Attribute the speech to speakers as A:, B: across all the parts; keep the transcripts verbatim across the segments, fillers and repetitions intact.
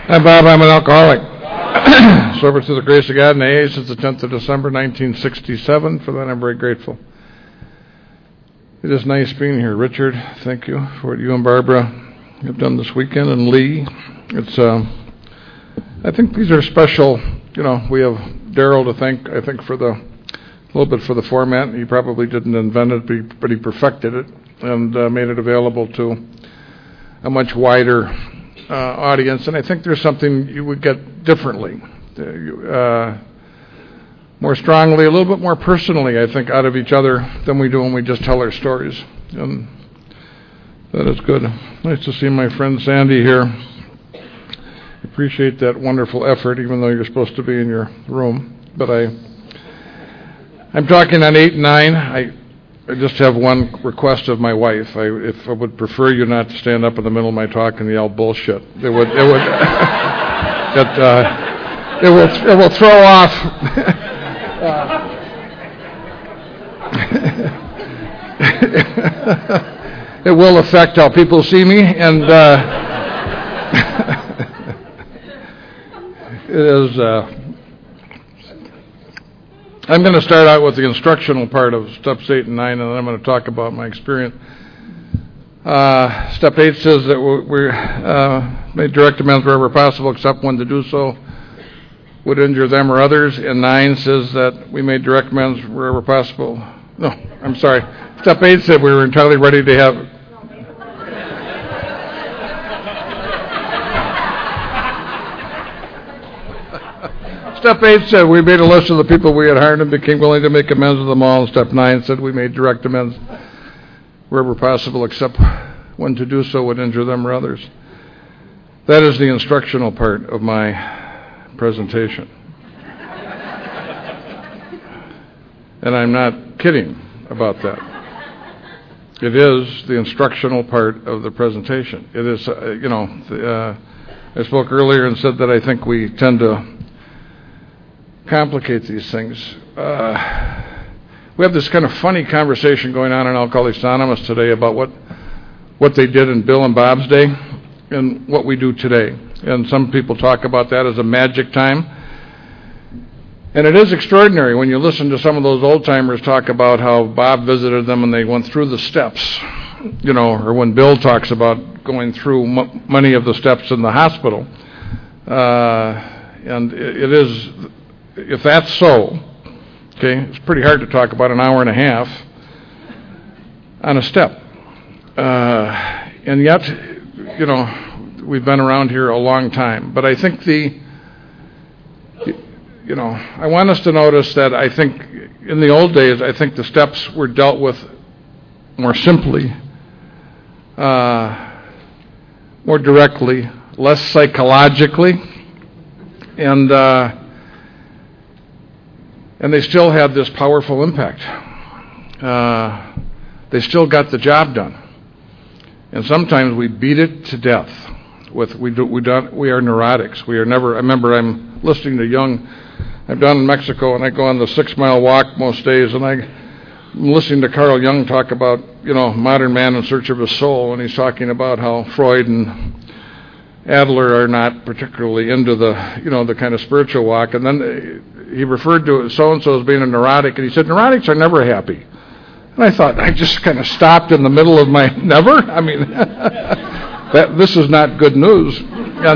A: Hi, Bob. I'm an alcoholic. Sober through the grace of God and A A since the tenth of December, nineteen sixty-seven. For that, I'm very grateful. It is nice being here. Richard, thank you for what you and Barbara have done this weekend, and Lee. It's, uh, I think these are special. You know, we have Daryl to thank, I think, for the, a little bit for the format. He probably didn't invent it, but he perfected it and uh, made it available to a much wider uh, audience. And I think there's something you would get differently, uh, more strongly, a little bit more personally, I think, out of each other than we do when we just tell our stories. And that is good. Nice to see my friend Sandy here. Appreciate that wonderful effort, even though you're supposed to be in your room. But I, I'm talking on eight and nine. I, I just have one request of my wife. I, if I would prefer you not to stand up in the middle of my talk and yell bullshit. It would, it would, it, uh, it will, it will throw off. It will affect how people see me, and uh, it is. Uh, I'm going to start out with the instructional part of steps eight and nine, and then I'm going to talk about my experience. Uh, step eight says that we uh, made direct amends wherever possible, except when to do so would injure them or others. And nine says that we made direct amends wherever possible. No, I'm sorry. Step eight said we were entirely ready to have. Step eight said we made a list of the people we had harmed and became willing to make amends with them all. And step nine said we made direct amends wherever possible, except when to do so would injure them or others. That is the instructional part of my presentation. And I'm not kidding about that. It is the instructional part of the presentation. It is, uh, you know, uh, I spoke earlier and said that I think we tend to complicate these things. Uh, we have this kind of funny conversation going on in Alcoholics Anonymous today about what what they did in Bill and Bob's day and what we do today. And some people talk about that as a magic time. And it is extraordinary when you listen to some of those old-timers talk about how Bob visited them and they went through the steps, you know, or when Bill talks about going through m- many of the steps in the hospital. Uh, and it, it is... If that's so, okay, it's pretty hard to talk about an hour and a half on a step. Uh, and yet, you know, we've been around here a long time. But I think the, you know, I want us to notice that I think in the old days, I think the steps were dealt with more simply, uh, more directly, less psychologically, and uh, And they still had this powerful impact. Uh, they still got the job done. And sometimes we beat it to death. With we do, we don't we are neurotics. We are never. I remember I'm listening to Young. I'm down in Mexico and I go on the six mile walk most days, and I, I'm listening to Carl Jung talk about you know modern man in search of his soul, and he's talking about how Freud and Adler are not particularly into the you know the kind of spiritual walk, and then he referred to so-and-so as being a neurotic, and he said, neurotics are never happy. And I thought, I just kind of stopped in the middle of my, never? I mean, that, this is not good news. And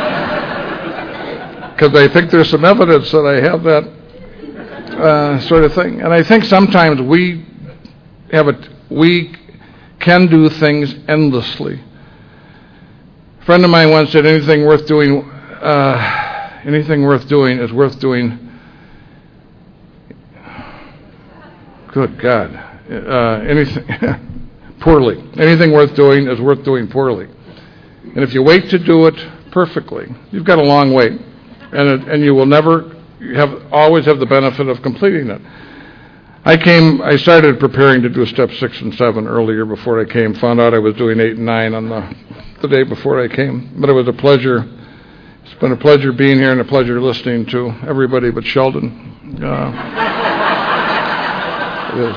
A: because I think there's some evidence that I have that uh, sort of thing. And I think sometimes we have a, we can do things endlessly. A friend of mine once said, anything worth doing, uh, anything worth doing is worth doing. Good God. Uh, anything poorly. Anything worth doing is worth doing poorly. And if you wait to do it perfectly, you've got a long wait. And it, and you will never have always have the benefit of completing it. I came, I started preparing to do step six and seven earlier before I came. Found out I was doing eight and nine on the, the day before I came. But it was a pleasure. It's been a pleasure being here and a pleasure listening to everybody but Sheldon. Uh, It is.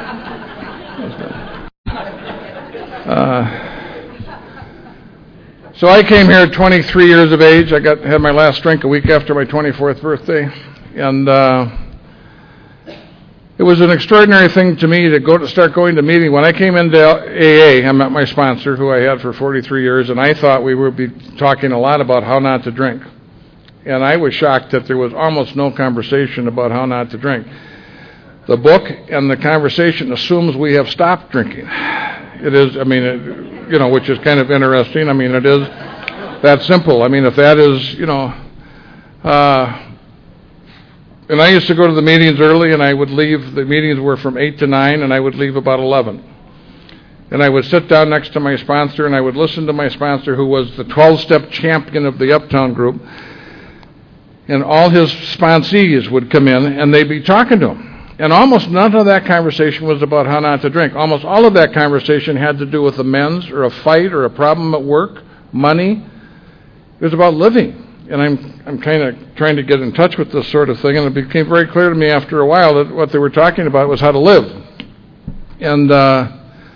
A: Uh, So I came here at twenty-three years of age. I got had my last drink a week after my twenty-fourth birthday, and uh, it was an extraordinary thing to me to go to start going to meeting. When I came into A A, I met my sponsor, who I had for forty-three years, and I thought we would be talking a lot about how not to drink. And I was shocked that there was almost no conversation about how not to drink. The book and the conversation assumes we have stopped drinking. It is, I mean, it, you know, which is kind of interesting. I mean, it is that simple. I mean, if that is, you know, uh, and I used to go to the meetings early, and I would leave. The meetings were from eight to nine, and I would leave about eleven. And I would sit down next to my sponsor, and I would listen to my sponsor, who was the twelve-step champion of the Uptown group. And all his sponsees would come in, and they'd be talking to him. And almost none of that conversation was about how not to drink. Almost all of that conversation had to do with amends or a fight or a problem at work, money. It was about living. And I'm I'm kind of trying to get in touch with this sort of thing, and it became very clear to me after a while that what they were talking about was how to live. And uh,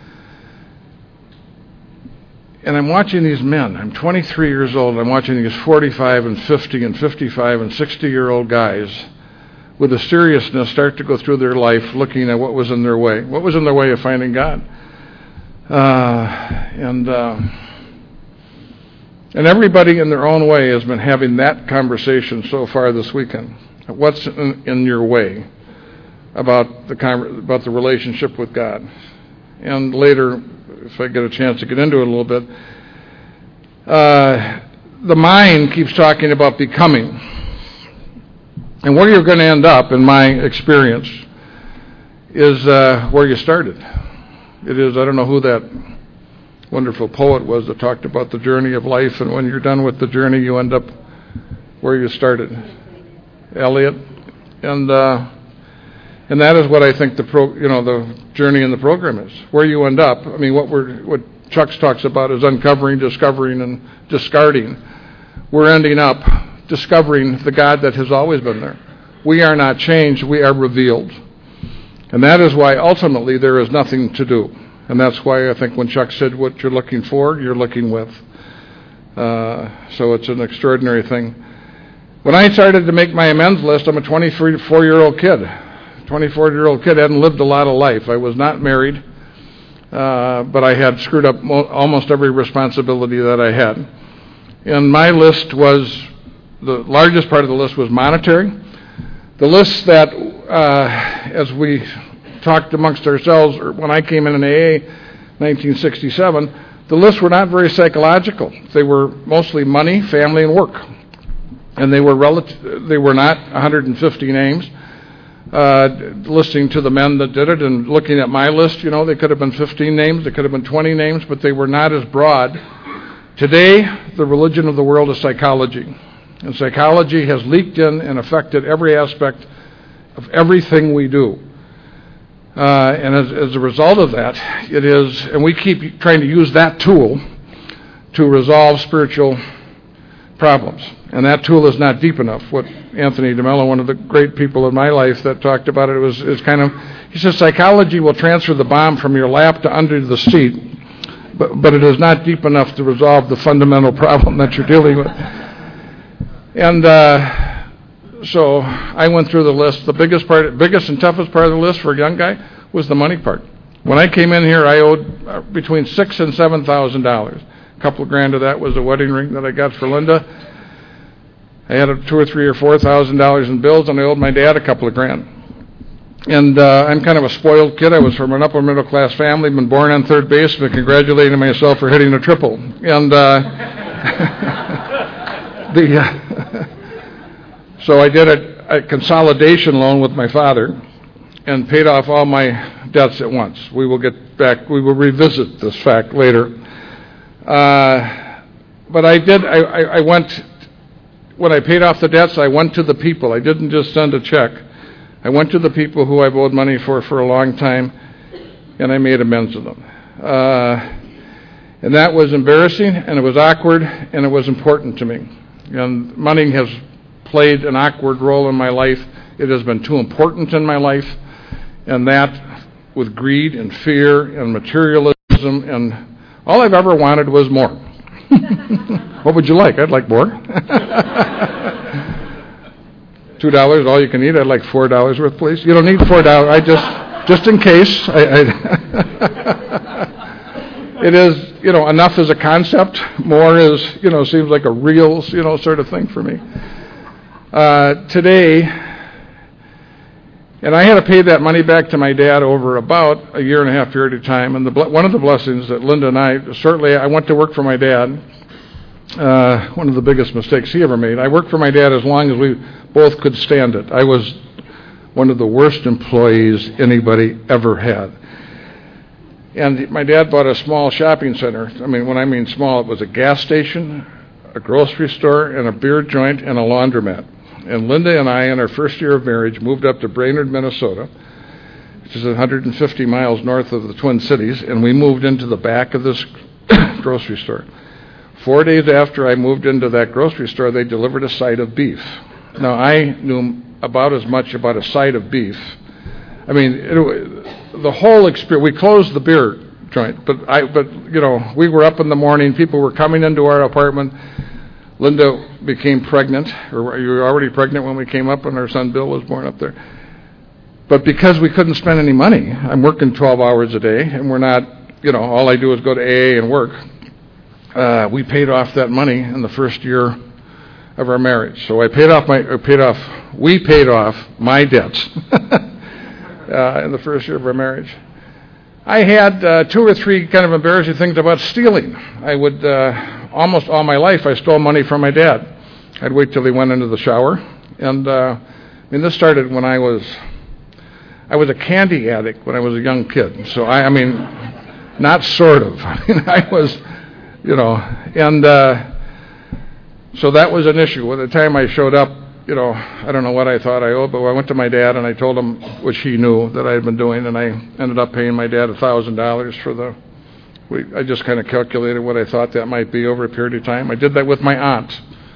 A: and I'm watching these men. I'm twenty-three years old. I'm watching these forty-five and fifty and fifty-five and sixty-year-old guys with a seriousness start to go through their life looking at what was in their way. What was in their way of finding God? Uh, and uh, and everybody in their own way has been having that conversation so far this weekend. What's in, in your way about the con- about the relationship with God? And later, if I get a chance to get into it a little bit, uh, the mind keeps talking about becoming. And where you're going to end up, in my experience, is uh, where you started. It is, I don't know who that wonderful poet was that talked about the journey of life, and when you're done with the journey, you end up where you started. Eliot. And uh, and that is what I think the pro, you know, the journey in the program is. Where you end up. I mean, what we're what Chuck's talks about is uncovering, discovering, and discarding. We're ending up discovering the God that has always been there. We are not changed, we are revealed. And that is why ultimately there is nothing to do. And that's why I think when Chuck said what you're looking for, you're looking with. Uh, so it's an extraordinary thing. When I started to make my amends list, I'm a twenty-four-year-old kid. twenty-four-year-old kid, hadn't lived a lot of life. I was not married, uh, but I had screwed up mo- almost every responsibility that I had. And my list was, the largest part of the list was monetary. The list that, uh, as we talked amongst ourselves, or when I came in in A A, nineteen sixty-seven, the lists were not very psychological. They were mostly money, family, and work. And they were relative, they were not one hundred fifty names. Uh, listening to the men that did it and looking at my list, you know, they could have been fifteen names, they could have been twenty names, but they were not as broad. Today, the religion of the world is psychology. And psychology has leaked in and affected every aspect of everything we do. Uh, and as, as a result of that, it is, and we keep trying to use that tool to resolve spiritual problems. And that tool is not deep enough. What Anthony DeMello, one of the great people in my life that talked about it, was is kind of, he says, psychology will transfer the bomb from your lap to under the seat, but, but it is not deep enough to resolve the fundamental problem that you're dealing with. And uh, so I went through the list. The biggest part, biggest and toughest part of the list for a young guy was the money part. When I came in here, I owed between six and seven thousand dollars. A couple of grand of that was a wedding ring that I got for Linda. I had a two or three or four thousand dollars in bills, and I owed my dad a couple of grand. And uh, I'm kind of a spoiled kid. I was from an upper middle class family, been born on third base, but congratulating myself for hitting a triple. And uh, the uh, so I did a, a consolidation loan with my father and paid off all my debts at once. We will get back, we will revisit this fact later. Uh, but I did, I, I, I went, when I paid off the debts, I went to the people. I didn't just send a check. I went to the people who I've owed money for for a long time, and I made amends with them. Uh, and that was embarrassing, and it was awkward, and it was important to me. And money has played an awkward role in my life. It has been too important in my life, and that with greed and fear and materialism, and all I've ever wanted was more. What would you like? I'd like more. Two dollars, all you can eat. I'd like four dollars worth, please. You don't need four dollars. I just, just in case. I, I it is, you know, enough as a concept. More is, you know, seems like a real, you know, sort of thing for me. Uh, today, and I had to pay that money back to my dad over about a year and a half period of time. And the, one of the blessings that Linda and I, shortly, I went to work for my dad. Uh, one of the biggest mistakes he ever made. I worked for my dad as long as we both could stand it. I was one of the worst employees anybody ever had. And my dad bought a small shopping center. I mean, when I mean small, it was a gas station, a grocery store, and a beer joint, and a laundromat. And Linda and I, in our first year of marriage, moved up to Brainerd, Minnesota, which is one hundred fifty miles north of the Twin Cities, and we moved into the back of this grocery store. Four days after I moved into that grocery store, they delivered a side of beef. Now, I knew about as much about a side of beef. I mean, it, the whole experience, we closed the beer joint, but I, but you know, we were up in the morning, people were coming into our apartment. Linda became pregnant, or you were already pregnant when we came up, and our son Bill was born up there. But because we couldn't spend any money, I'm working twelve hours a day, and we're not, you know, all I do is go to A A and work. Uh, we paid off that money in the first year of our marriage. So I paid off my, or paid off, we paid off my debts uh, in the first year of our marriage. I had uh, two or three kind of embarrassing things about stealing. I would, uh, almost all my life, I stole money from my dad. I'd wait till he went into the shower. And, uh, I mean, this started when I was, I was a candy addict when I was a young kid. So I, I mean, not sort of. I mean, I was, you know, and uh, so that was an issue. By the time I showed up, you know, I don't know what I thought I owed, but I went to my dad and I told him, which he knew that I had been doing, and I ended up paying my dad one thousand dollars for the, we, I just kind of calculated what I thought that might be over a period of time. I did that with my aunt.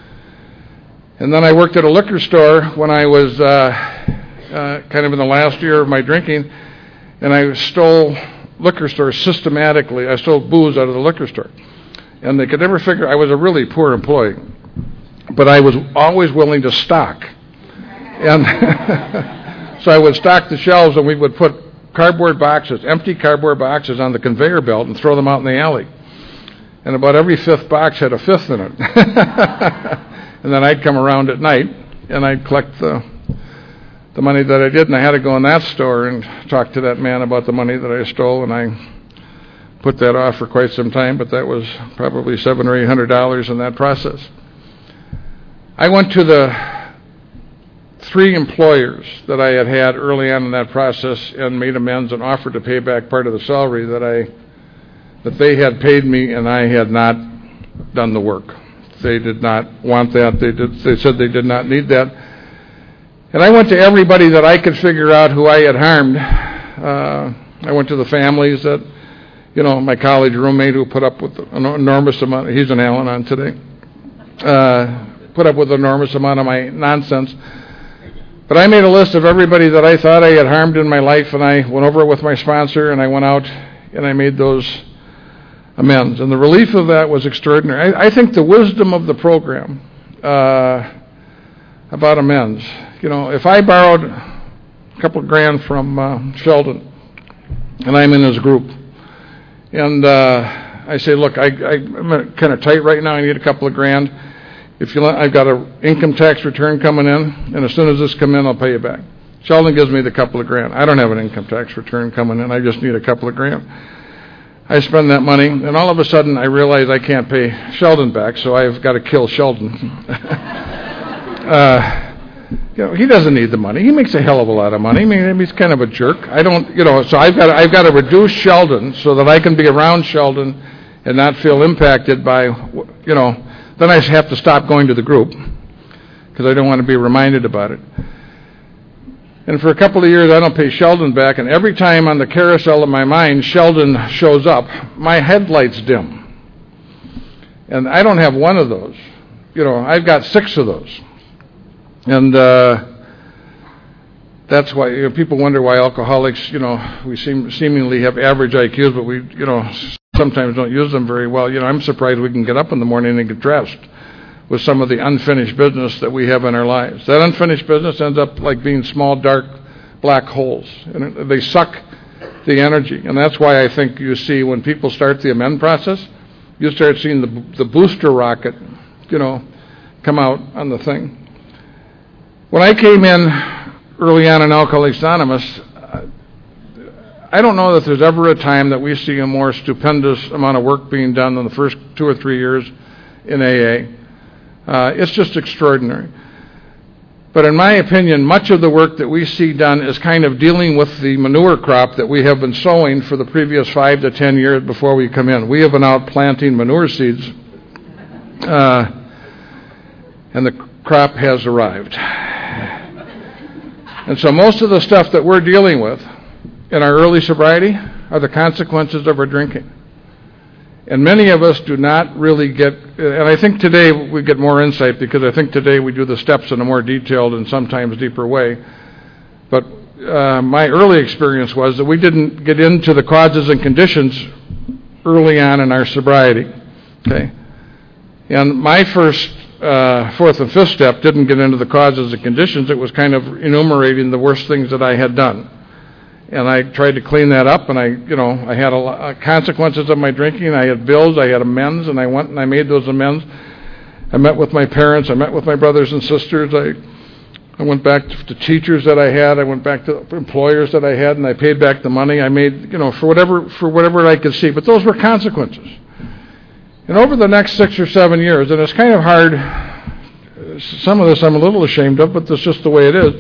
A: And then I worked at a liquor store when I was uh, uh, kind of in the last year of my drinking, and I stole liquor stores systematically. I stole booze out of the liquor store. And they could never figure, I was a really poor employee, but I was always willing to stock. And so I would stock the shelves, and we would put cardboard boxes, empty cardboard boxes on the conveyor belt and throw them out in the alley. And about every fifth box had a fifth in it. And then I'd come around at night, and I'd collect the the money that I did, and I had to go in that store and talk to that man about the money that I stole, and I put that off for quite some time, but that was probably seven or eight hundred dollars in that process. I went to the three employers that I had had early on in that process and made amends and offered to pay back part of the salary that I that they had paid me, and I had not done the work. They did not want that. They did. They said they did not need that. And I went to everybody that I could figure out who I had harmed. Uh, I went to the families that, you know, my college roommate who put up with an enormous amount, he's in Al-Anon today, uh, put up with an enormous amount of my nonsense. But I made a list of everybody that I thought I had harmed in my life, and I went over it with my sponsor, and I went out and I made those amends. And the relief of that was extraordinary. I, I think the wisdom of the program uh, about amends, you know, if I borrowed a couple of grand from uh, Sheldon, and I'm in his group, and uh, I say, look, I, I, I'm kind of tight right now. I need a couple of grand. If you, let, I've got an income tax return coming in, and as soon as this come in, I'll pay you back. Sheldon gives me the couple of grand. I don't have an income tax return coming in. I just need a couple of grand. I spend that money, and all of a sudden, I realize I can't pay Sheldon back, so I've got to kill Sheldon. uh, you know, he doesn't need the money. He makes a hell of a lot of money. I mean, he's kind of a jerk. I don't, you know, so I've got, I've got to reduce Sheldon so that I can be around Sheldon and not feel impacted by, you know, then I have to stop going to the group because I don't want to be reminded about it. And for a couple of years, I don't pay Sheldon back, and every time on the carousel of my mind, Sheldon shows up, my headlights dim. And I don't have one of those. You know, I've got six of those. And uh, that's why, you know, people wonder why alcoholics, you know, we seem seemingly have average I Qs, but we, you know, sometimes don't use them very well. You know, I'm surprised we can get up in the morning and get dressed with some of the unfinished business that we have in our lives. That unfinished business ends up like being small, dark, black holes, and they suck the energy. And that's why I think you see when people start the amend process, you start seeing the, the booster rocket, you know, come out on the thing. When I came in early on in Alcoholics Anonymous, I don't know that there's ever a time that we see a more stupendous amount of work being done than the first two or three years in A A. Uh, it's just extraordinary. But in my opinion, much of the work that we see done is kind of dealing with the manure crop that we have been sowing for the previous five to ten years before we come in. We have been out planting manure seeds, uh, and the crop has arrived. And so most of the stuff that we're dealing with in our early sobriety are the consequences of our drinking. And many of us do not really get, and I think today we get more insight because I think today we do the steps in a more detailed and sometimes deeper way. But uh, my early experience was that we didn't get into the causes and conditions early on in our sobriety. Okay, and my first uh, fourth and fifth step didn't get into the causes and conditions. It was kind of enumerating the worst things that I had done. And I tried to clean that up, and I, you know, I had a lot, uh, consequences of my drinking. I had bills, I had amends, and I went and I made those amends. I met with my parents, I met with my brothers and sisters. I, I went back to, to teachers that I had. I went back to employers that I had, and I paid back the money I made, you know, for whatever for whatever I could see. But those were consequences. And over the next six or seven years, and it's kind of hard. Some of this I'm a little ashamed of, but that's just the way it is.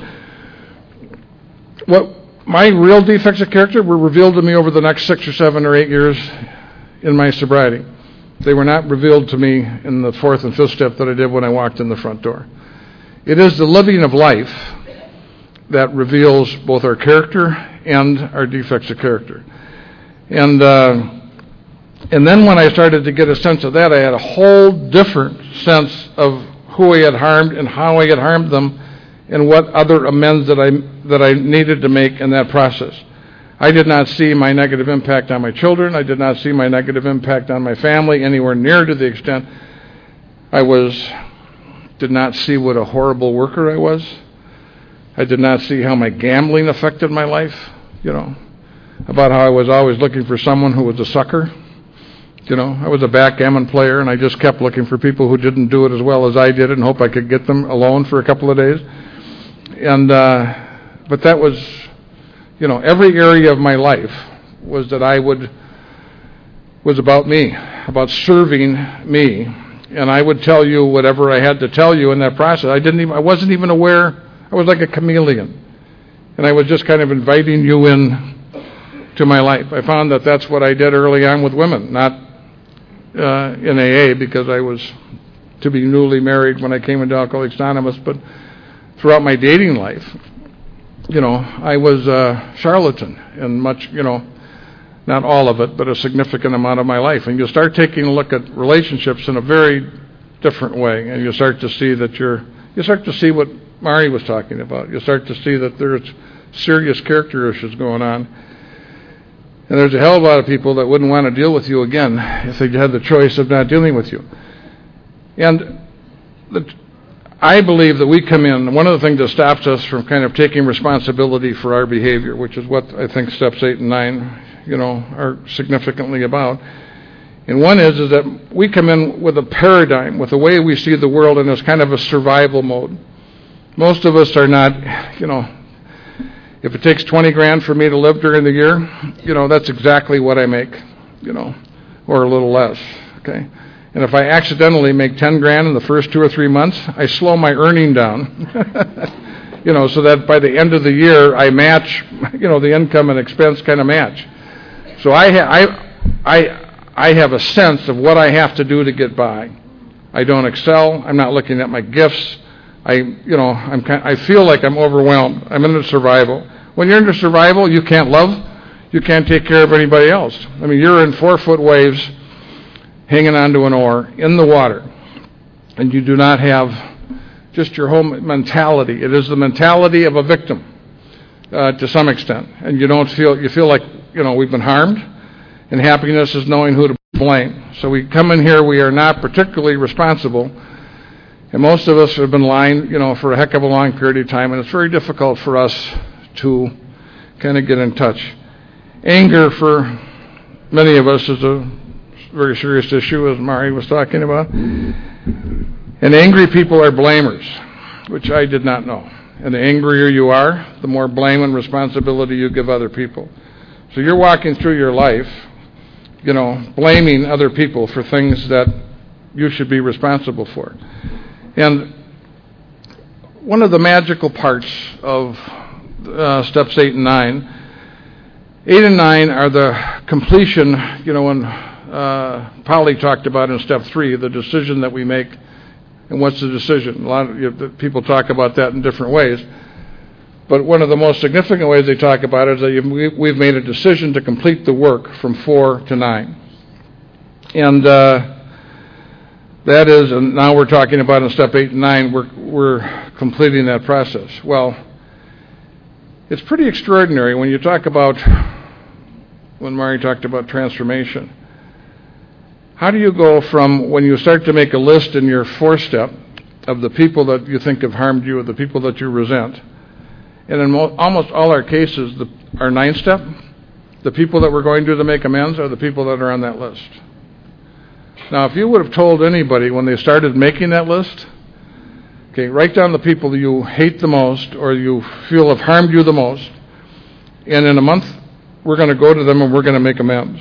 A: What my real defects of character were revealed to me over the next six or seven or eight years in my sobriety. They were not revealed to me in the fourth and fifth step that I did when I walked in the front door. It is the living of life that reveals both our character and our defects of character. And uh, and then when I started to get a sense of that, I had a whole different sense of who I had harmed and how I had harmed them and what other amends that I that I needed to make in that process. I did not see my negative impact on my children. I did not see my negative impact on my family anywhere near to the extent I was, did not see what a horrible worker I was. I did not see how my gambling affected my life, you know, about how I was always looking for someone who was a sucker. You know, I was a backgammon player, and I just kept looking for people who didn't do it as well as I did and hope I could get them alone for a couple of days. And, uh, but that was, you know, every area of my life was that I would, was about me, about serving me. And I would tell you whatever I had to tell you in that process. I didn't even, I wasn't even aware, I was like a chameleon. And I was just kind of inviting you in to my life. I found that that's what I did early on with women, not uh, in A A because I was to be newly married when I came into Alcoholics Anonymous, but throughout my dating life, you know, I was a charlatan in much, you know, not all of it, but a significant amount of my life. And you start taking a look at relationships in a very different way, and you start to see that you're, you start to see what Mari was talking about. You start to see that there's serious character issues going on. And there's a hell of a lot of people that wouldn't want to deal with you again if they had the choice of not dealing with you. And the, I believe that we come in, one of the things that stops us from kind of taking responsibility for our behavior, which is what I think steps eight and nine, you know, are significantly about. And one is, is that we come in with a paradigm, with the way we see the world, and it's kind of a survival mode. Most of us are not, you know, if it takes twenty grand for me to live during the year, you know, that's exactly what I make, you know, or a little less, okay? And if I accidentally make ten grand in the first two or three months, I slow my earning down, you know, so that by the end of the year, I match, you know, the income and expense kind of match. So I, ha- I, I, I have a sense of what I have to do to get by. I don't excel. I'm not looking at my gifts. I, you know, I'm kind, I feel like I'm overwhelmed. I'm into survival. When you're into survival, you can't love. You can't take care of anybody else. I mean, you're in four-foot waves, hanging onto an oar in the water, and you do not have just your whole mentality. It is the mentality of a victim uh, to some extent, and you don't feel, you feel like, you know, we've been harmed, And happiness is knowing who to blame. So we come in here, we are not particularly responsible. And most of us have been lying, you know, for a heck of a long period of time, and it's very difficult for us to kind of get in touch. Anger for many of us is a very serious issue, as Mari was talking about. And angry people are blamers, which I did not know. And the angrier you are, the more blame and responsibility you give other people. So you're walking through your life, you know, blaming other people for things that you should be responsible for. And one of the magical parts of uh, steps eight and nine, eight and nine are the completion, you know, when uh, Polly talked about in step three, the decision that we make. And what's the decision? A lot of you know, people talk about that in different ways. But one of the most significant ways they talk about it is that you've, we've made a decision to complete the work from four to nine. And uh, that is, and now we're talking about in step eight and nine, we're, we're completing that process. Well, it's pretty extraordinary when you talk about, when Mari talked about transformation. How do you go from when you start to make a list in your fourth step of the people that you think have harmed you or the people that you resent, and in mo- almost all our cases, the, our ninth step, the people that we're going to to make amends are the people that are on that list. Now, if you would have told anybody when they started making that list, okay, write down the people that you hate the most or you feel have harmed you the most, and in a month, we're going to go to them and we're going to make amends.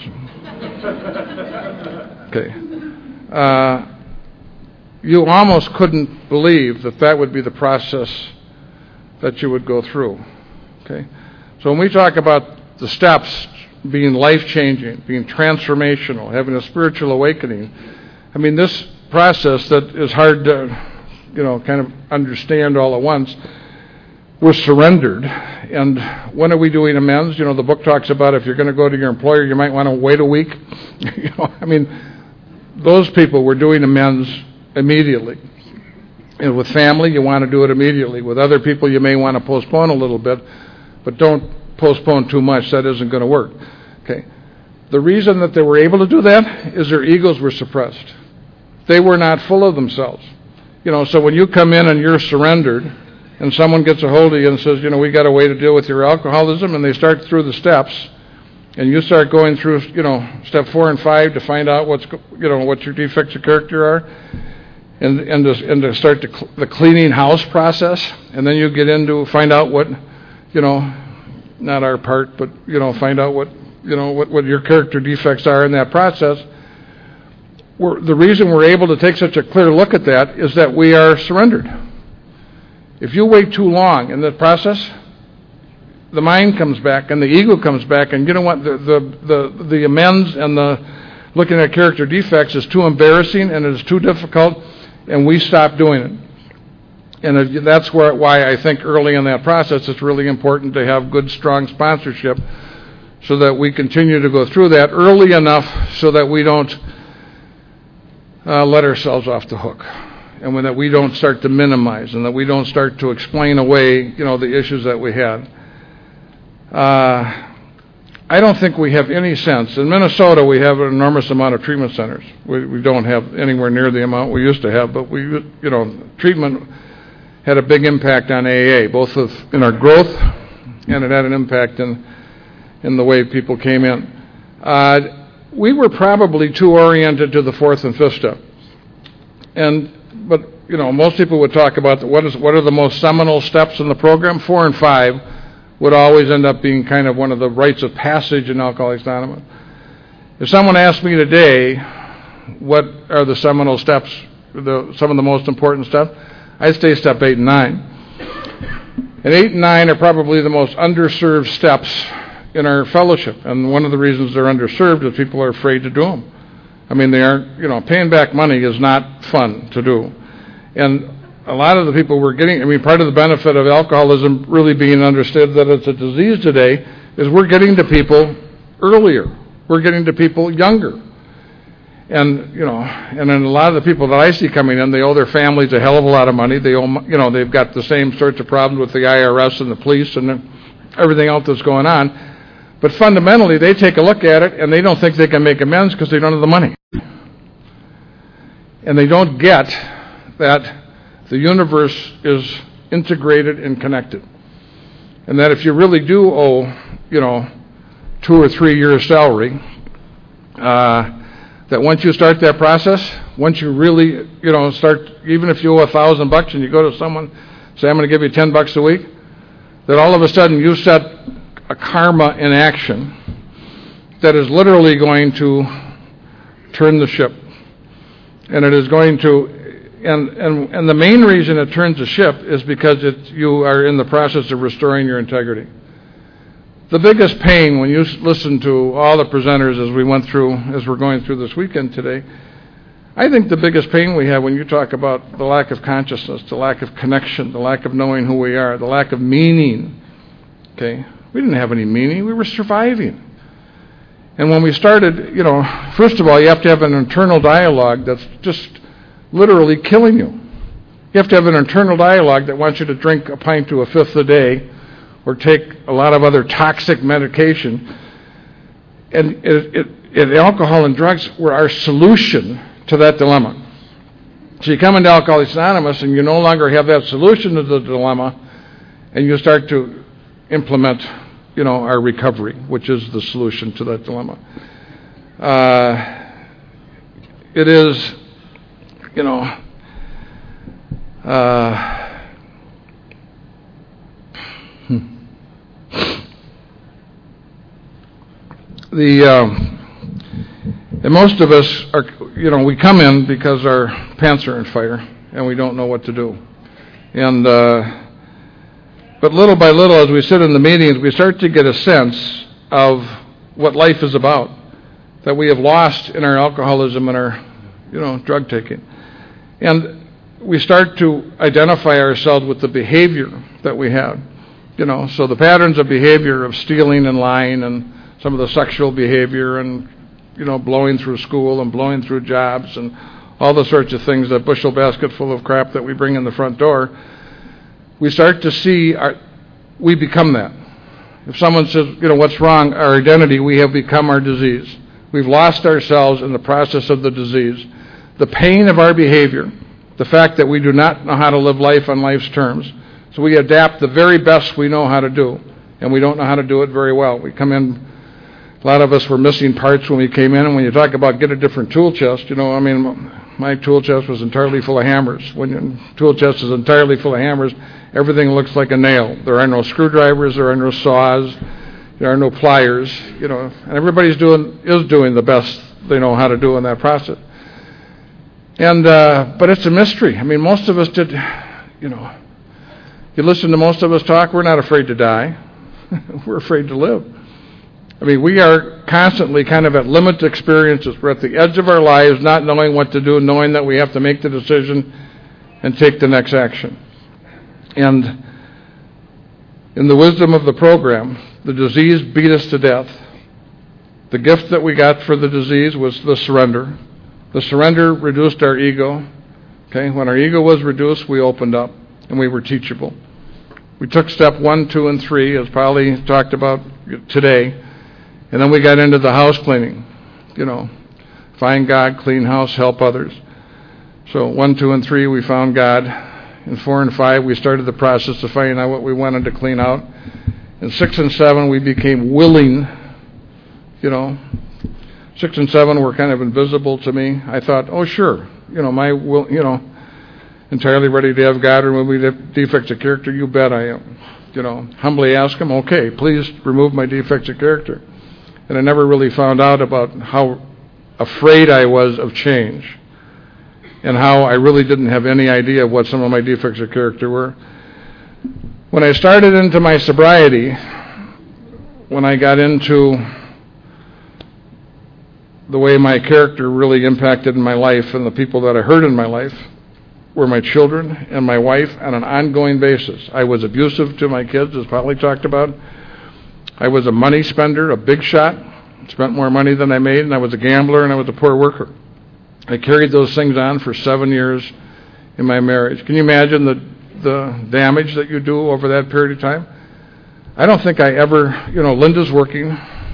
A: Okay. Uh, you almost couldn't believe that that would be the process that you would go through. Okay. So when we talk about the steps being life-changing, being transformational, having a spiritual awakening, I mean, this process that is hard to, you know, kind of understand all at once, we're surrendered. And when are we doing amends? You know, the book talks about if you're going to go to your employer, you might want to wait a week. you know, I mean, those people were doing amends immediately. And with family, you want to do it immediately. With other people, you may want to postpone a little bit, but don't postpone too much. That isn't going to work. Okay. The reason that they were able to do that is their egos were suppressed. They were not full of themselves. You know, so when you come in and you're surrendered, and someone gets a hold of you and says, you know, we got a way to deal with your alcoholism, and they start through the steps, and you start going through, you know, step four and five to find out what's, you know, what your defects of character are, and and to, and to start the, cl- the cleaning house process, and then you get into find out what, you know, not our part, but you know, find out what, you know, what, what your character defects are in that process. We're, the reason we're able to take such a clear look at that is that we are surrendered. If you wait too long in that process, the mind comes back and the ego comes back, and you know what, the the the, the amends and the looking at character defects is too embarrassing and it is too difficult, and we stop doing it. And that's where why I think early in that process it's really important to have good, strong sponsorship so that we continue to go through that early enough so that we don't uh, let ourselves off the hook. And when that we don't start to minimize and that we don't start to explain away, you know, the issues that we had. Uh, I don't think we have any sense. In Minnesota, we have an enormous amount of treatment centers. We, we don't have anywhere near the amount we used to have, but we, you know, treatment had a big impact on A A, both of, in our growth, and it had an impact in in the way people came in. Uh, we were probably too oriented to the fourth and fifth step, and but you know, most people would talk about the, what is what are the most seminal steps in the program. Four and five would always end up being kind of one of the rites of passage in Alcoholics Anonymous. If someone asked me today, what are the seminal steps, the, some of the most important steps, I'd say step eight and nine. And eight and nine are probably the most underserved steps in our fellowship. And one of the reasons they're underserved is people are afraid to do them. I mean, they aren't, you know, paying back money is not fun to do. And a lot of the people we're getting, I mean, part of the benefit of alcoholism really being understood that it's a disease today is we're getting to people earlier. We're getting to people younger. And, you know, and then a lot of the people that I see coming in, they owe their families a hell of a lot of money. They owe, you know, they've got the same sorts of problems with the I R S and the police and everything else that's going on. But fundamentally, they take a look at it, and they don't think they can make amends because they don't have the money. And they don't get that the universe is integrated and connected. And that if you really do owe, you know, two or three years' salary, uh, that once you start that process, once you really, you know, start, even if you owe a thousand bucks and you go to someone, say, I'm going to give you ten bucks a week, that all of a sudden you set a karma in action that is literally going to turn the ship. And it is going to, and, and, and the main reason it turns the ship is because it, you are in the process of restoring your integrity. The biggest pain when you listen to all the presenters as we went through, as we're going through this weekend today, I think the biggest pain we have when you talk about the lack of consciousness, the lack of connection, the lack of knowing who we are, the lack of meaning, okay? We didn't have any meaning. We were surviving. And when we started, you know, first of all, you have to have an internal dialogue that's just literally killing you. You have to have an internal dialogue that wants you to drink a pint to a fifth a day or take a lot of other toxic medication. And it, it, it, alcohol and drugs were our solution to that dilemma. So you come into Alcoholics Anonymous and you no longer have that solution to the dilemma, and you start to implement, you know, our recovery, which is the solution to that dilemma. Uh, it is, you know, uh, hmm. the, um, and most of us are, you know, we come in because our pants are on fire and we don't know what to do. And, uh, But little by little, as we sit in the meetings, we start to get a sense of what life is about, that we have lost in our alcoholism and our, you know, drug taking. And we start to identify ourselves with the behavior that we have. You know, so the patterns of behavior of stealing and lying and some of the sexual behavior and, you know, blowing through school and blowing through jobs and all the sorts of things, that bushel basket full of crap that we bring in the front door. We start to see, our, we become that. If someone says, you know, what's wrong? Our identity, we have become our disease. We've lost ourselves in the process of the disease. The pain of our behavior, the fact that we do not know how to live life on life's terms, so we adapt the very best we know how to do, and we don't know how to do it very well. We come in, a lot of us were missing parts when we came in, and when you talk about get a different tool chest, you know, I mean, my tool chest was entirely full of hammers. When your tool chest is entirely full of hammers, everything looks like a nail. There are no screwdrivers, there are no saws, there are no pliers, you know, and everybody's doing, is doing the best they know how to do in that process. And, uh, but it's a mystery. I mean, most of us did, you know, you listen to most of us talk, we're not afraid to die. We're afraid to live. I mean, we are constantly kind of at limit experiences. We're at the edge of our lives, not knowing what to do, knowing that we have to make the decision and take the next action. And in the wisdom of the program, the disease beat us to death. The gift that we got for the disease was the surrender. The surrender reduced our ego. Okay, when our ego was reduced, we opened up and we were teachable. We took step one, two, and three, as Polly talked about today, and then we got into the house cleaning. You know, find God, clean house, help others. So one, two, and three, we found God. In four and five, we started the process of finding out what we wanted to clean out. In six and seven, we became willing. You know, six and seven were kind of invisible to me. I thought, oh, sure, you know, my will, you know, entirely ready to have God remove my defects of character. You bet I am. You know, humbly ask Him, okay, please remove my defects of character. And I never really found out about how afraid I was of change, and how I really didn't have any idea of what some of my defects of character were. When I started into my sobriety, when I got into the way my character really impacted in my life and the people that I hurt in my life were my children and my wife on an ongoing basis. I was abusive to my kids, as Polly talked about. I was a money spender, a big shot, spent more money than I made, and I was a gambler and I was a poor worker. I carried those things on for seven years in my marriage. Can you imagine the the damage that you do over that period of time? I don't think I ever, you know, Linda's working,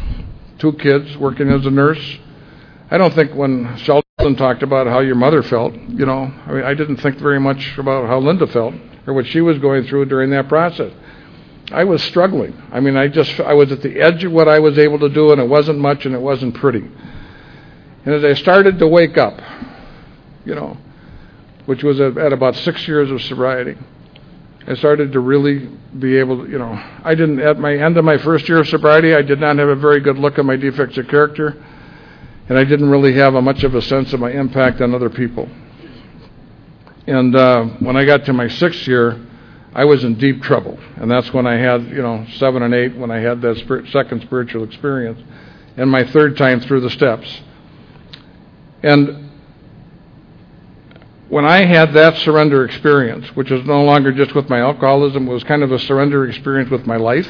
A: two kids, working as a nurse. I don't think when Sheldon talked about how your mother felt, you know, I mean, I didn't think very much about how Linda felt or what she was going through during that process. I was struggling. I mean, I just, I was at the edge of what I was able to do, and it wasn't much, and it wasn't pretty. And as I started to wake up, you know, which was at, at about six years of sobriety, I started to really be able to, you know, I didn't, at my end of my first year of sobriety, I did not have a very good look at my defects of character, and I didn't really have a much of a sense of my impact on other people. And uh, when I got to my sixth year, I was in deep trouble, and that's when I had, you know, seven and eight, when I had that spir- second spiritual experience, and my third time through the steps. And when I had that surrender experience, which was no longer just with my alcoholism, it was kind of a surrender experience with my life,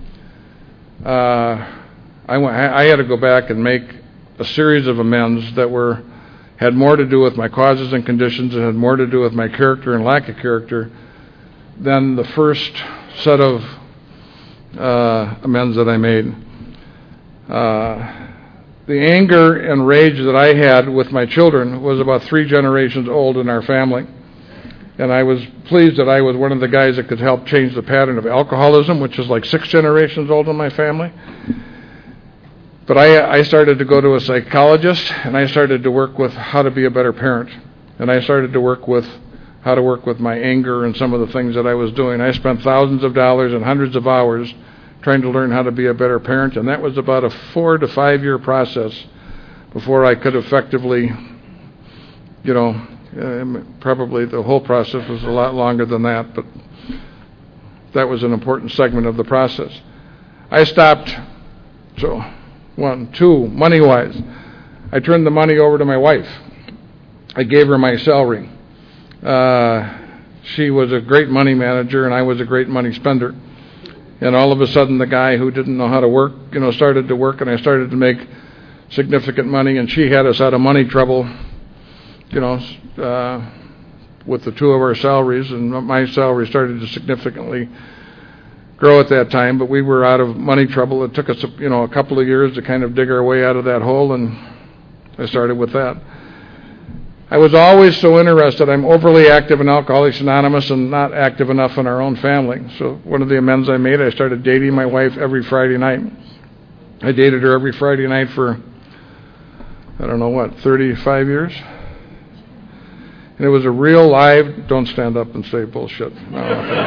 A: uh, I, went, I had to go back and make a series of amends that were had more to do with my causes and conditions and had more to do with my character and lack of character than the first set of uh, amends that I made. Uh, the anger and rage that I had with my children was about three generations old in our family. And I was pleased that I was one of the guys that could help change the pattern of alcoholism, which is like six generations old in my family. But I, I started to go to a psychologist, and I started to work with how to be a better parent. And I started to work with how to work with my anger and some of the things that I was doing. I spent thousands of dollars and hundreds of hours trying to learn how to be a better parent, and that was about a four to five year process before I could effectively, you know, uh, probably the whole process was a lot longer than that, but that was an important segment of the process. I stopped, so one, two, money-wise, I turned the money over to my wife. I gave her my salary. Uh, she was a great money manager, and I was a great money spender. And all of a sudden, the guy who didn't know how to work, you know, started to work, and I started to make significant money, and she had us out of money trouble, you know, uh, with the two of our salaries, and my salary started to significantly grow at that time, but we were out of money trouble. It took us, you know, a couple of years to kind of dig our way out of that hole, and I started with that. I was always so interested. I'm overly active in Alcoholics Anonymous and not active enough in our own family. So one of the amends I made, I started dating my wife every Friday night. I dated her every Friday night for, I don't know what, thirty-five years? And it was a real live, don't stand up and say bullshit. No.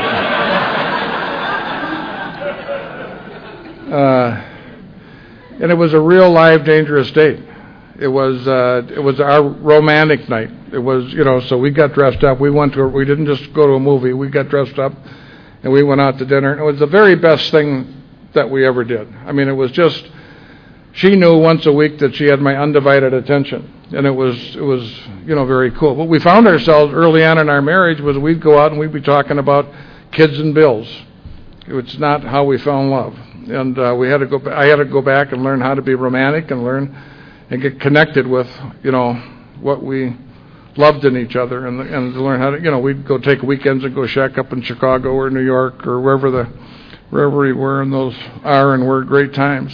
A: uh, and it was a real live, dangerous date. It was uh, it was our romantic night. It was, you know, so we got dressed up. We went to, we didn't just go to a movie. We got dressed up, and we went out to dinner. And it was the very best thing that we ever did. I mean, it was just, she knew once a week that she had my undivided attention, and it was it was you know very cool. What we found ourselves early on in our marriage was we'd go out and we'd be talking about kids and bills. It's not how we fell in love, and uh, we had to go. I had to go back and learn how to be romantic and learn. And get connected with, you know, what we loved in each other, and and to learn how to, you know, we'd go take weekends and go shack up in Chicago or New York or wherever the wherever we were, and those are and were great times.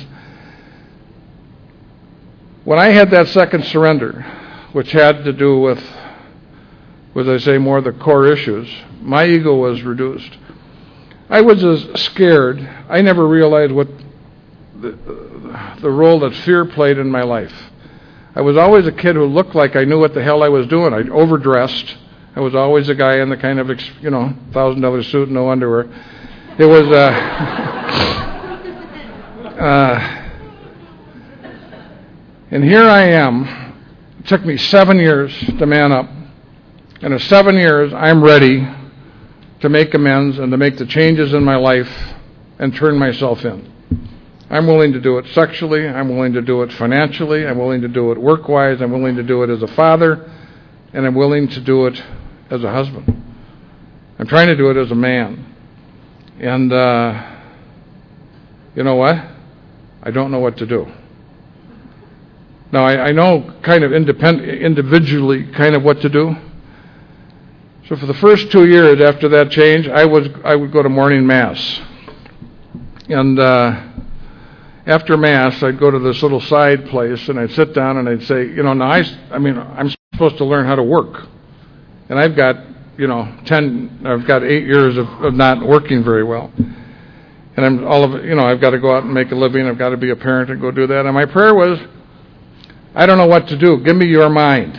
A: When I had that second surrender, which had to do with, as I say, more the core issues, my ego was reduced. I was as scared. I never realized what the, the role that fear played in my life. I was always a kid who looked like I knew what the hell I was doing. I overdressed. I was always a guy in the kind of, you know, thousand dollar suit and no underwear. It was, uh, uh, and here I am. It took me seven years to man up. And in seven years, I'm ready to make amends and to make the changes in my life and turn myself in. I'm willing to do it sexually. I'm willing to do it financially. I'm willing to do it work-wise. I'm willing to do it as a father. And I'm willing to do it as a husband. I'm trying to do it as a man. And, uh, you know what? I don't know what to do. Now, I, I know kind of independent, individually kind of what to do. So for the first two years after that change, I was I would go to morning mass. And... Uh, after Mass, I'd go to this little side place, and I'd sit down, and I'd say, you know, now I, I mean, I'm supposed to learn how to work. And I've got, you know, ten, I've got eight years of, of not working very well. And I'm all of, you know, I've got to go out and make a living. I've got to be a parent and go do that. And my prayer was, I don't know what to do. Give me your mind.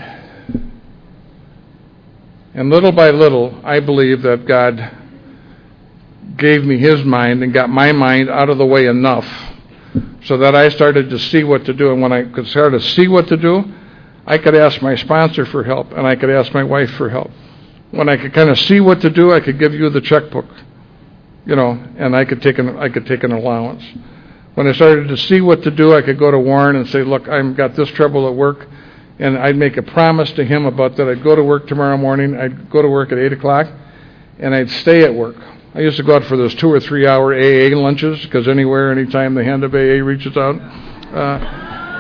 A: And little by little, I believe that God gave me his mind and got my mind out of the way enough so that I started to see what to do. And when I could start to see what to do, I could ask my sponsor for help, and I could ask my wife for help. When I could kind of see what to do, I could give you the checkbook, you know, and I could take an I could take an allowance. When I started to see what to do, I could go to Warren and say, look, I've got this trouble at work, and I'd make a promise to him about that. I'd go to work tomorrow morning. I'd go to work at eight o'clock, and I'd stay at work. I used to go out for those two or three hour A A lunches, because anywhere, anytime the hand of A A reaches out. Uh,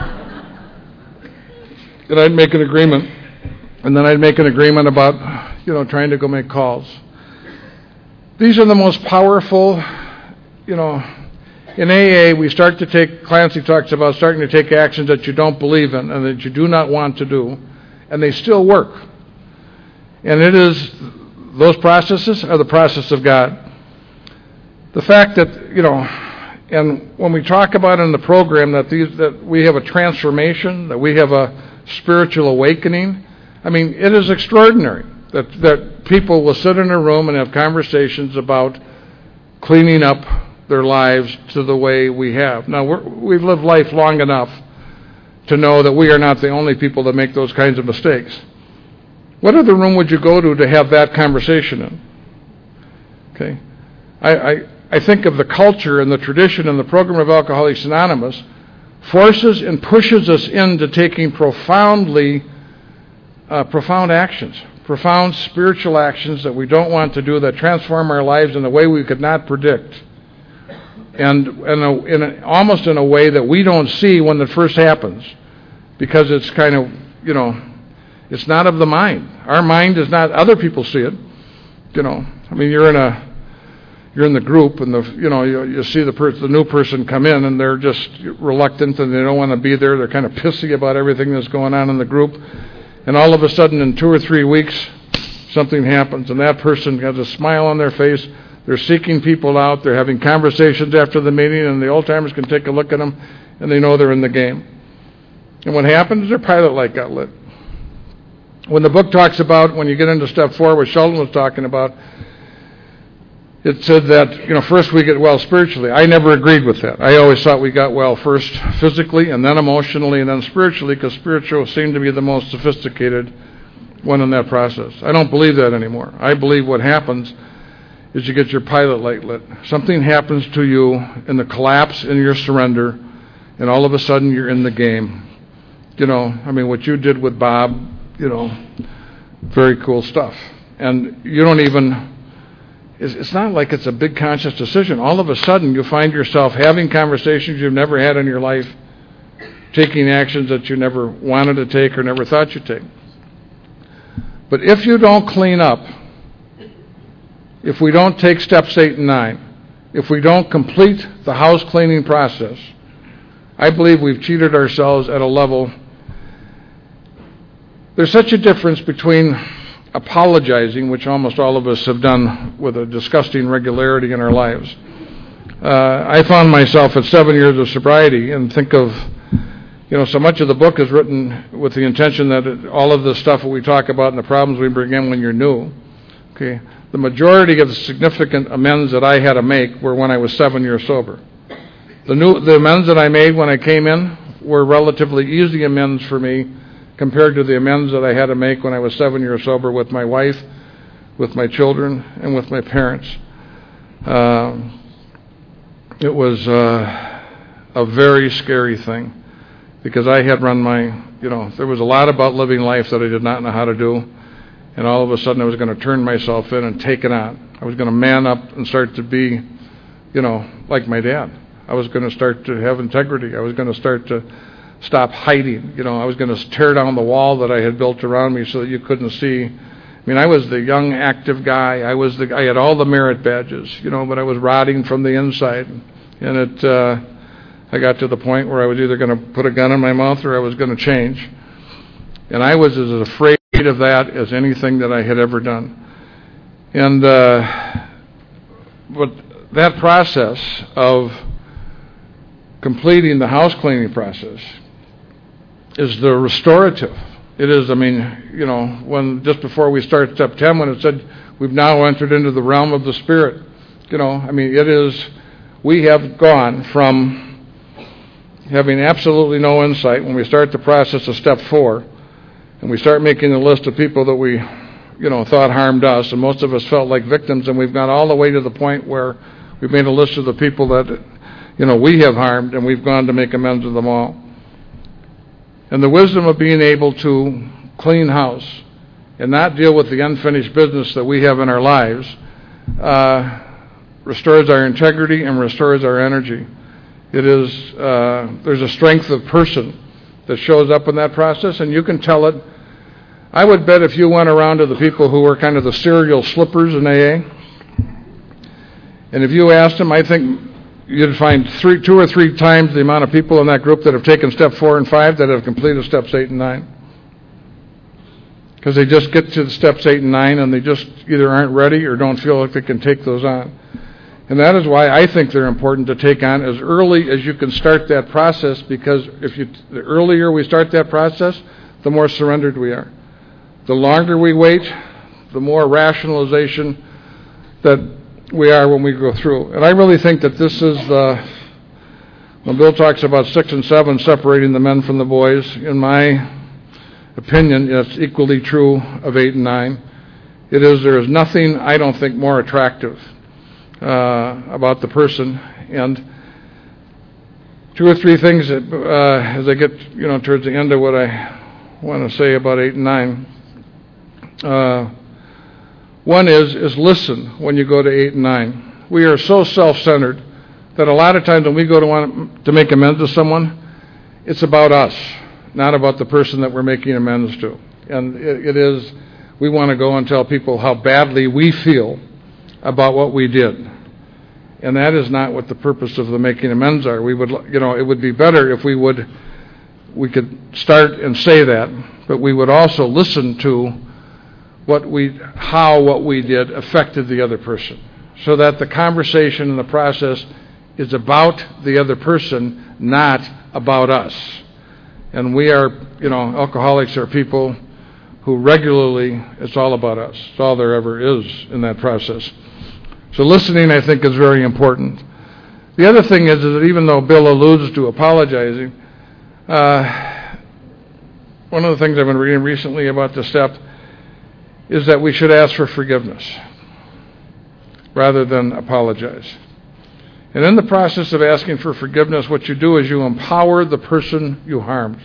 A: and I'd make an agreement, and then I'd make an agreement about, you know, trying to go make calls. These are the most powerful, you know, in A A, we start to take, Clancy talks about starting to take actions that you don't believe in and that you do not want to do, and they still work. And it is, those processes are the process of God. The fact that, you know, and when we talk about in the program that these, that we have a transformation, that we have a spiritual awakening, I mean, it is extraordinary that, that people will sit in a room and have conversations about cleaning up their lives to the way we have. Now, we're, we've lived life long enough to know that we are not the only people that make those kinds of mistakes. What other room would you go to to have that conversation in? Okay, I, I, I think of the culture and the tradition and the program of Alcoholics Anonymous forces and pushes us into taking profoundly, uh, profound actions, profound spiritual actions that we don't want to do that transform our lives in a way we could not predict. And in, a, in a, almost in a way that we don't see when it first happens, because it's kind of, you know, it's not of the mind. Our mind is not. Other people see it, you know. I mean, you're in a, you're in the group, and the, you know, you, you see the person, the new person come in, and they're just reluctant, and they don't want to be there. They're kind of pissy about everything that's going on in the group, and all of a sudden, in two or three weeks, something happens, and that person has a smile on their face. They're seeking people out. They're having conversations after the meeting, and the old-timers can take a look at them, and they know they're in the game. And what happened is their pilot light got lit. When the book talks about, when you get into step four, what Sheldon was talking about, it said that, you know, first we get well spiritually. I never agreed with that. I always thought we got well first physically, and then emotionally, and then spiritually, because spiritual seemed to be the most sophisticated one in that process. I don't believe that anymore. I believe what happens is you get your pilot light lit. Something happens to you in the collapse in your surrender, and all of a sudden you're in the game. You know, I mean, what you did with Bob, you know, very cool stuff. And you don't even, it's, it's not like it's a big conscious decision. All of a sudden you find yourself having conversations you've never had in your life, taking actions that you never wanted to take or never thought you'd take. But if you don't clean up, if we don't take steps eight and nine, if we don't complete the house cleaning process, I believe we've cheated ourselves at a level. There's such a difference between apologizing, which almost all of us have done with a disgusting regularity in our lives. Uh, I found myself at seven years of sobriety, and think of, you know, so much of the book is written with the intention that it, all of the stuff that we talk about and the problems we bring in when you're new, okay, the majority of the significant amends that I had to make were when I was seven years sober. The new, the amends that I made when I came in were relatively easy amends for me compared to the amends that I had to make when I was seven years sober with my wife, with my children, and with my parents. Uh, it was uh, a very scary thing, because I had run my, you know, there was a lot about living life that I did not know how to do, and all of a sudden I was going to turn myself in and take it on. I was going to man up and start to be, you know, like my dad. I was going to start to have integrity. I was going to start to stop hiding. You know, I was going to tear down the wall that I had built around me so that you couldn't see. I mean, I was the young, active guy. I was the. I had all the merit badges, you know, but I was rotting from the inside. And it, uh, I got to the point where I was either going to put a gun in my mouth or I was going to change. And I was as afraid of that as anything that I had ever done. And, uh, but that process of completing the house cleaning process is the restorative. It is, I mean, you know, when just before we start step ten, when it said we've now entered into the realm of the Spirit, you know, I mean, it is, we have gone from having absolutely no insight when we start the process of step four, and we start making a list of people that we, you know, thought harmed us, and most of us felt like victims, and we've gone all the way to the point where we've made a list of the people that, you know, we have harmed, and we've gone to make amends with them all. And the wisdom of being able to clean house and not deal with the unfinished business that we have in our lives uh, restores our integrity and restores our energy. It is, uh, there's a strength of person that shows up in that process, and you can tell it. I would bet if you went around to the people who were kind of the serial slippers in A A, and if you asked them, I think you'd find three, two or three times the amount of people in that group that have taken step four and five that have completed steps eight and nine. Because they just get to the steps eight and nine and they just either aren't ready or don't feel like they can take those on. And that is why I think they're important to take on as early as you can start that process, because if you, the earlier we start that process, the more surrendered we are. The longer we wait, the more rationalization that we are when we go through. And I really think that this is the, when Bill talks about six and seven separating the men from the boys, in my opinion, it's equally true of eight and nine. It is, there is nothing, I don't think, more attractive uh, about the person. And two or three things that, uh, as I get, you know, towards the end of what I want to say about eight and nine. Uh, One is, is listen when you go to eight and nine. We are so self-centered that a lot of times when we go to want to make amends to someone, it's about us, not about the person that we're making amends to. And it, it is, we want to go and tell people how badly we feel about what we did. And that is not what the purpose of the making amends are. We would, you know, it would be better if we would, we could start and say that, but we would also listen to what we, how what we did affected the other person, so that the conversation and the process is about the other person, not about us. And we are, you know, alcoholics are people who regularly, it's all about us. It's all there ever is in that process. So listening, I think, is very important. The other thing is, is that even though Bill alludes to apologizing, uh, one of the things I've been reading recently about this step is that we should ask for forgiveness rather than apologize. And in the process of asking for forgiveness, what you do is you empower the person you harmed.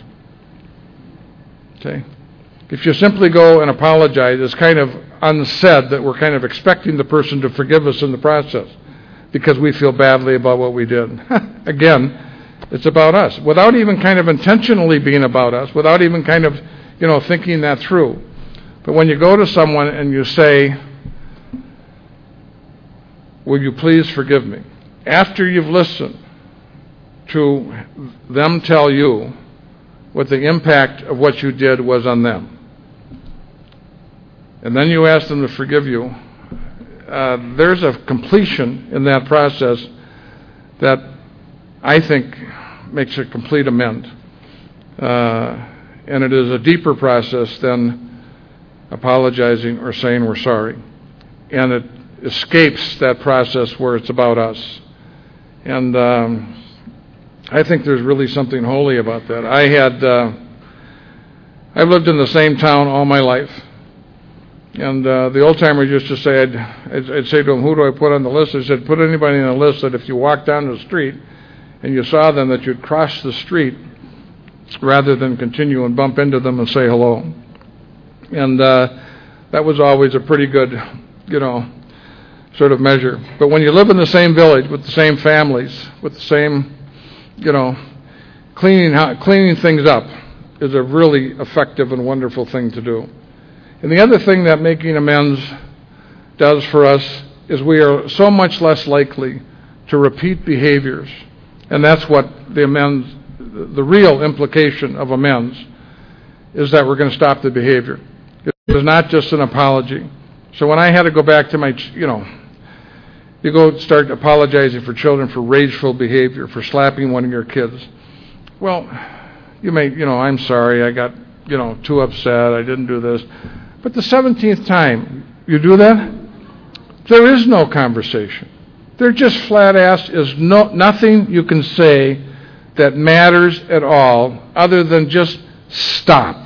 A: Okay? If you simply go and apologize, it's kind of unsaid that we're kind of expecting the person to forgive us in the process because we feel badly about what we did. Again, it's about us, without even kind of intentionally being about us, without even kind of, you know, thinking that through. But when you go to someone and you say, will you please forgive me? After you've listened to them tell you what the impact of what you did was on them, and then you ask them to forgive you, uh, there's a completion in that process that I think makes a complete amend. Uh, and it is a deeper process than apologizing or saying we're sorry. And it escapes that process where it's about us. And um, I think there's really something holy about that. I had, uh, I've lived in the same town all my life. And uh, the old-timers used to say, I'd, I'd, I'd say to them, who do I put on the list? I said, put anybody on the list that if you walked down the street and you saw them, that you'd cross the street rather than continue and bump into them and say hello. And uh, that was always a pretty good, you know, sort of measure. But when you live in the same village with the same families, with the same, you know, cleaning cleaning things up is a really effective and wonderful thing to do. And the other thing that making amends does for us is we are so much less likely to repeat behaviors And that's what the amends, the real implication of amends is that we're going to stop the behavior. It is not just an apology. So when I had to go back to my, you know, you go start apologizing for children for rageful behavior, for slapping one of your kids. Well, you may, you know, I'm sorry, I got, you know, too upset, I didn't do this. But the seventeenth time you do that, there is no conversation. There just flat ass is no nothing you can say that matters at all other than just stop.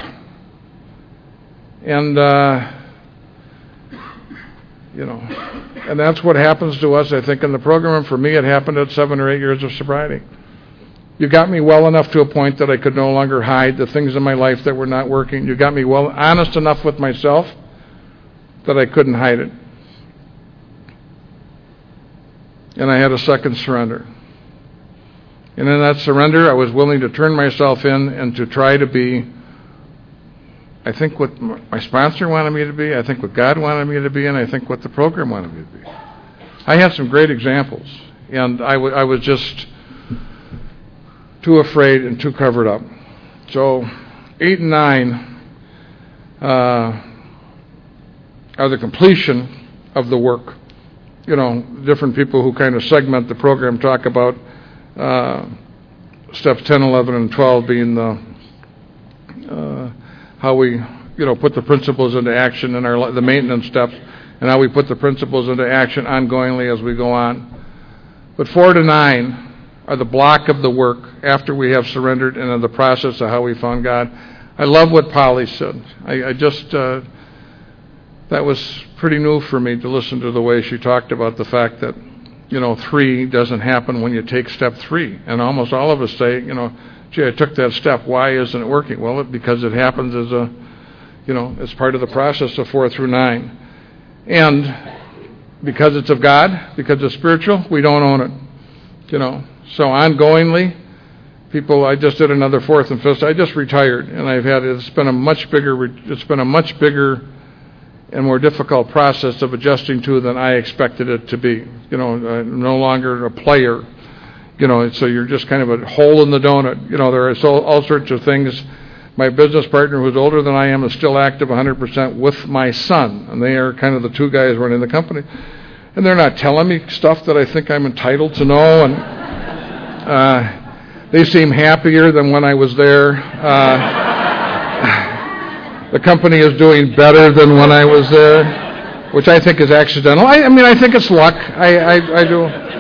A: And, uh, you know, and that's what happens to us, I think, in the program. And for me, it happened at seven or eight years of sobriety. You got me well enough to a point that I could no longer hide the things in my life that were not working. You got me well honest enough with myself that I couldn't hide it. And I had a second surrender. And in that surrender, I was willing to turn myself in and to try to be, I think, what my sponsor wanted me to be, I think what God wanted me to be, and I think what the program wanted me to be. I had some great examples, and I, w- I was just too afraid and too covered up. So eight and nine uh, are the completion of the work. You know, different people who kind of segment the program talk about uh, steps ten, eleven, and twelve being the uh, how we, you know, put the principles into action in our the maintenance steps, and how we put the principles into action ongoingly as we go on. But four to nine are the block of the work after we have surrendered and in the process of how we found God. I love what Polly said. I, I just, uh, that was pretty new for me to listen to the way she talked about the fact that, you know, three doesn't happen when you take step three. And almost all of us say, you know, gee, I took that step. Why isn't it working? Well, it, because it happens as a, you know, as part of the process of four through nine. And because it's of God, because it's spiritual, we don't own it, you know. So ongoingly, people, I just did another fourth and fifth. I just retired, and I've had, it's been a much bigger, it's been a much bigger and more difficult process of adjusting to than I expected it to be. You know, uh, no longer a player, you know, so you're just kind of a hole in the donut. You know, there are so, all sorts of things. My business partner, who's older than I am, is still active one hundred percent with my son, and they are kind of the two guys running the company. And they're not telling me stuff that I think I'm entitled to know, and Uh, they seem happier than when I was there. Uh, the company is doing better than when I was there, which I think is accidental. I, I mean, I think it's luck. I, I, I do.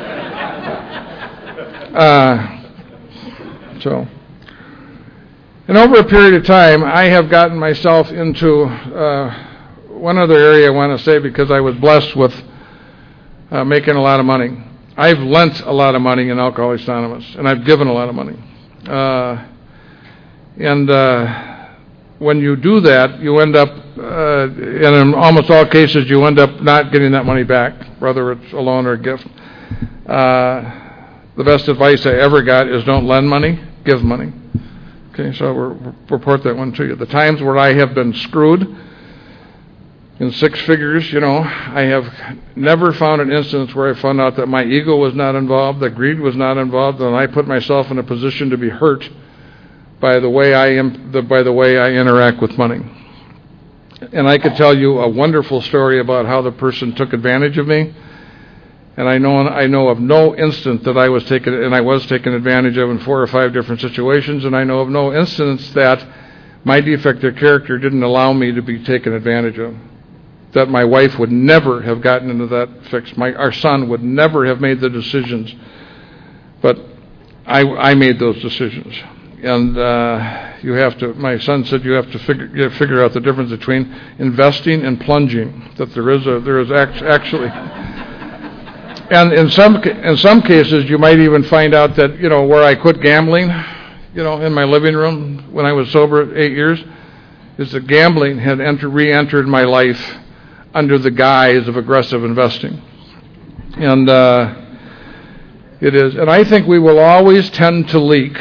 A: Uh, so, and over a period of time, I have gotten myself into uh, one other area I want to say, because I was blessed with uh, making a lot of money. I've lent a lot of money in Alcoholics Anonymous, and I've given a lot of money. Uh, and uh, when you do that, you end up, uh, and in almost all cases, you end up not getting that money back, whether it's a loan or a gift. Uh, the best advice I ever got is don't lend money, give money. Okay, so we'll report that one to you. The times where I have been screwed in six figures, you know, I have never found an instance where I found out that my ego was not involved, that greed was not involved, and I put myself in a position to be hurt by the way I am, the, by the way I interact with money. And I could tell you a wonderful story about how the person took advantage of me, and I know I know of no instance that I was taken, and I was taken advantage of in four or five different situations, and I know of no instance that my defect of character didn't allow me to be taken advantage of. That my wife would never have gotten into that fix. My our son would never have made the decisions, but I, I made those decisions. And uh, you have to. My son said you have to figure you have to figure out the difference between investing and plunging. That there is a there is act, actually, and in some in some cases you might even find out that, you know, where I quit gambling, you know, in my living room when I was sober eight years, is that gambling had enter, re-entered my life under the guise of aggressive investing. And uh, it is, and I think we will always tend to leak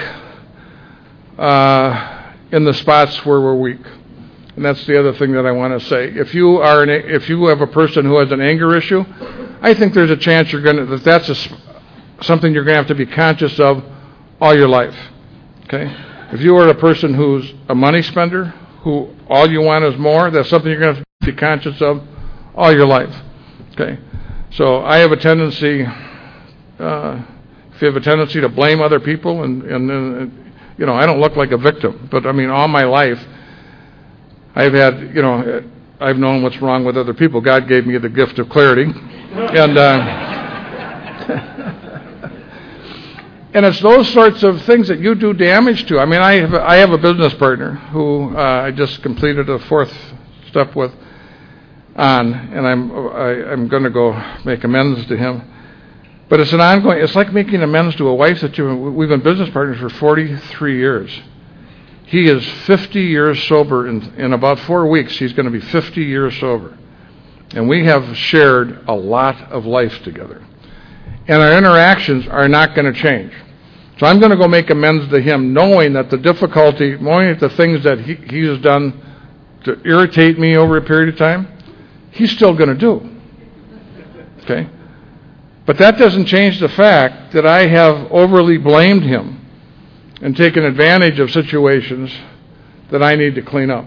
A: uh, in the spots where we're weak. And that's the other thing that I want to say. If you are, an, if you have a person who has an anger issue, I think there's a chance you're going to, that that's a, something you're going to have to be conscious of all your life. Okay? If you are a person who's a money spender, who all you want is more, that's something you're going to be conscious of all your life. Okay? So I have a tendency, uh, if you have a tendency to blame other people, and, and, and, you know, I don't look like a victim, but I mean, all my life, I've had, you know, I've known what's wrong with other people. God gave me the gift of clarity. And, uh, and it's those sorts of things that you do damage to. I mean, I have a, I have a business partner who uh, I just completed a fourth step with on, and I'm I, I'm going to go make amends to him. But it's an ongoing. It's like making amends to a wife that you. We've been business partners for forty-three years. He is fifty years sober. In in about four weeks, he's going to be fifty years sober, and we have shared a lot of life together. And our interactions are not going to change. So I'm going to go make amends to him, knowing that the difficulty, knowing that the things that he, he has done to irritate me over a period of time, he's still going to do. Okay? But that doesn't change the fact that I have overly blamed him and taken advantage of situations that I need to clean up.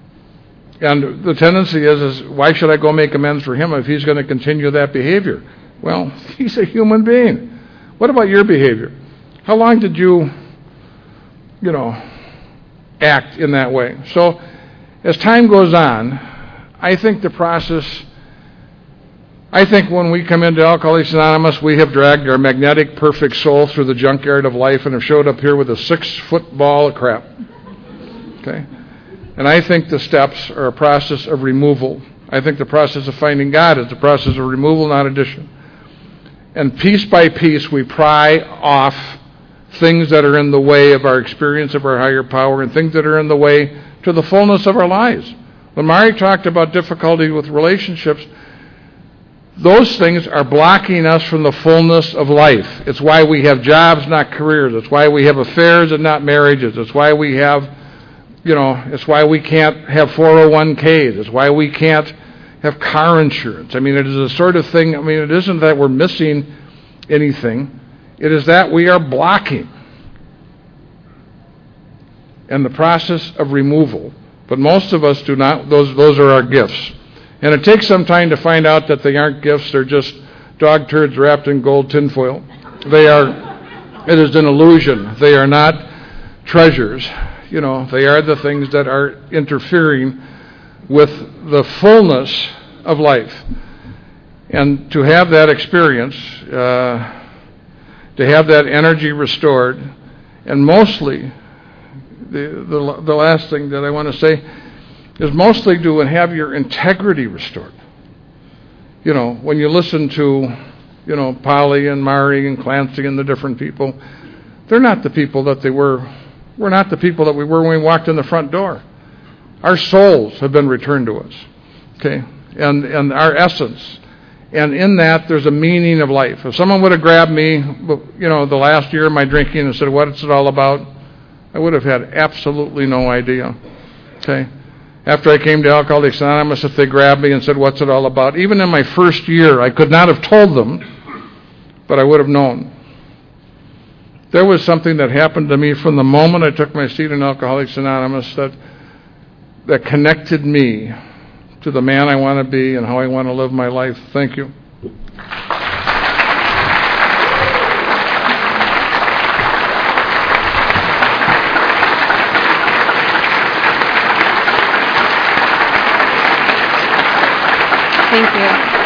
A: And the tendency is, is why should I go make amends for him if he's going to continue that behavior? Well, he's a human being. What about your behavior? How long did you, you know, act in that way? So as time goes on, I think the process, I think when we come into Alcoholics Anonymous, we have dragged our magnetic, perfect soul through the junkyard of life and have showed up here with a six-foot ball of crap. Okay? And I think the steps are a process of removal. I think the process of finding God is the process of removal, not addition. And piece by piece, we pry off things that are in the way of our experience of our higher power and things that are in the way to the fullness of our lives. When Mari talked about difficulty with relationships, those things are blocking us from the fullness of life. It's why we have jobs, not careers. It's why we have affairs and not marriages. It's why we have, you know, it's why we can't have four oh one k's. It's why we can't have car insurance. I mean, it is a sort of thing, I mean, it isn't that we're missing anything. It is that we are blocking. And the process of removal. But most of us do not, those those are our gifts. And it takes some time to find out that they aren't gifts, they're just dog turds wrapped in gold tinfoil. They are, it is an illusion. They are not treasures. You know, they are the things that are interfering with the fullness of life. And to have that experience, uh, to have that energy restored, and mostly, the, the the last thing that I want to say is mostly to have your integrity restored. You know, when you listen to, you know, Polly and Mari and Clancy and the different people, they're not the people that they were. We're not the people that we were when we walked in the front door. Our souls have been returned to us, okay, and and our essence. And in that, there's a meaning of life. If someone would have grabbed me, you know, the last year of my drinking and said, "What's it all about?" I would have had absolutely no idea. Okay. After I came to Alcoholics Anonymous, if they grabbed me and said, "What's it all about?" Even in my first year, I could not have told them, but I would have known. There was something that happened to me from the moment I took my seat in Alcoholics Anonymous that that connected me to the man I want to be and how I want to live my life. Thank you.
B: Thank you.